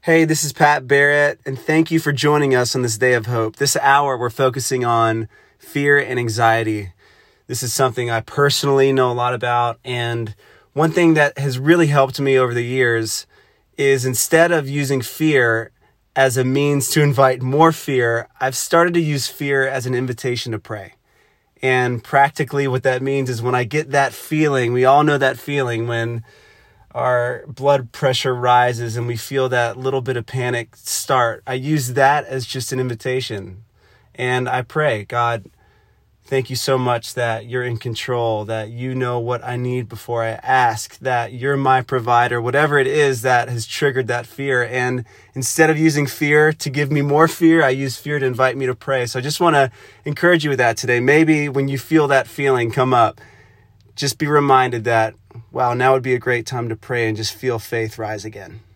Hey, this is Pat Barrett, and thank you for joining us on this day of hope. This hour, we're focusing on fear and anxiety. This is something I personally know a lot about, and one thing that has really helped me over the years is instead of using fear as a means to invite more fear, I've started to use fear as an invitation to pray. And practically what that means is when I get that feeling, we all know that feeling when our blood pressure rises and we feel that little bit of panic start. I use that as just an invitation. And I pray, God, thank you so much that you're in control, that you know what I need before I ask, that you're my provider, whatever it is that has triggered that fear. And instead of using fear to give me more fear, I use fear to invite me to pray. So I just want to encourage you with that today. Maybe when you feel that feeling come up, just be reminded that, wow, now would be a great time to pray and just feel faith rise again.